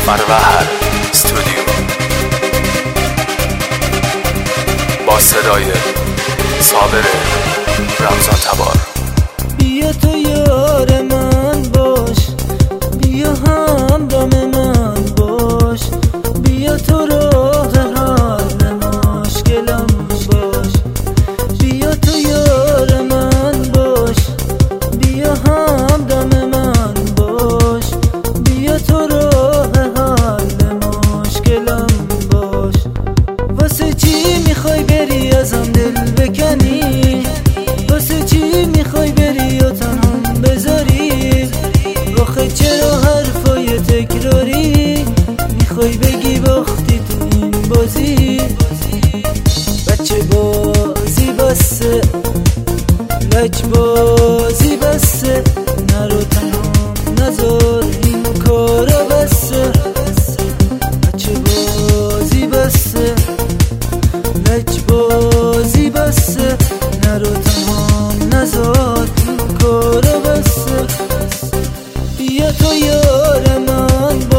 فروهر استودیو با صدای صابر رمضان تبار. بیا تو یار من باش، بیا همدم من باش، بیا تو راه حل مشکلم باش. بیا تو یار من باش، بیا همدم من باش، بیا تو راه حل مشکلم باش. واسه چی میخوای بری ازم دل بکنی؟ واسه چی میخوای بری و تنهام بذاری؟ آخه چرا حرفای تکراری میخوای بگی باختی تو این بازی؟ بچه بازی بسه، لج بازی بسه، نرو تنهام نذار این کارا بسه. بچه بازی بسه، لج بازی بسه، نرو تنهام نذار این کارا بسه. بیا تو یار من